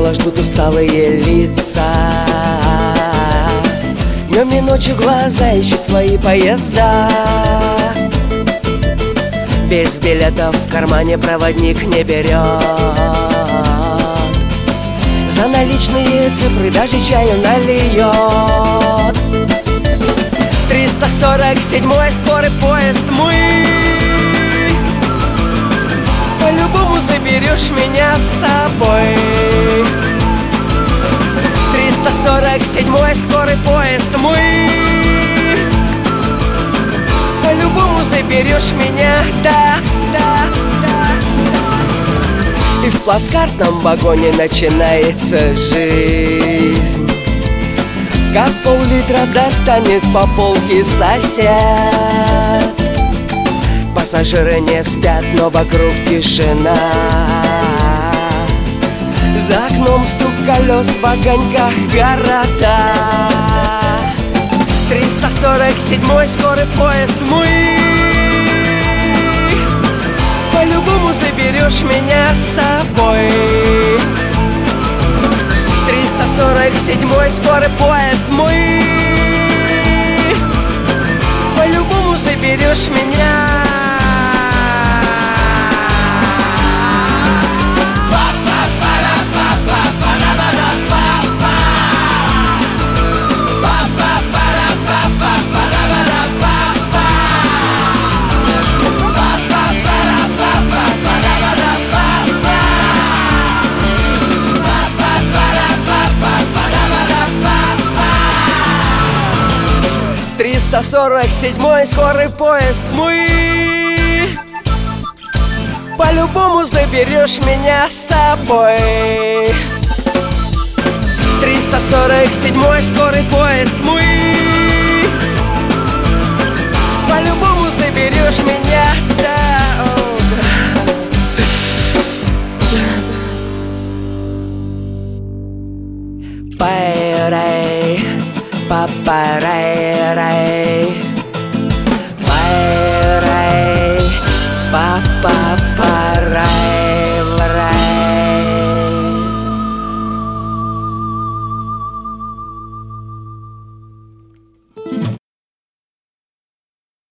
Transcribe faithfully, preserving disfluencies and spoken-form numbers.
терминала ждут усталые лица. Днем и ночью глаза ищут свои поезда. Без билетов в кармане проводник не берет. За наличные цифры даже чаю нальет. Триста сорок седьмой скорый поезд мой. По-любому заберешь меня с собой. Триста сорок седьмой скорый поезд мой. По-любому заберешь меня, да, да, да. И в плацкартном вагоне начинается жизнь. Как пол-литра достанет по полке сосед. Пассажиры не спят, но вокруг тишина. За окном стук колес в огоньках города. Триста сорок седьмой скорый поезд мой. По-любому заберешь меня с собой. Триста сорок седьмой скорый поезд мой. По-любому заберешь меня. Триста сорок седьмой скорый поезд мой. По-любому заберешь меня с собой. Триста сорок седьмой скорый поезд мой. По-любому заберешь меня, да, о, да. Пай-рай, па-па-рай-рай, пай-рай, па-па-па.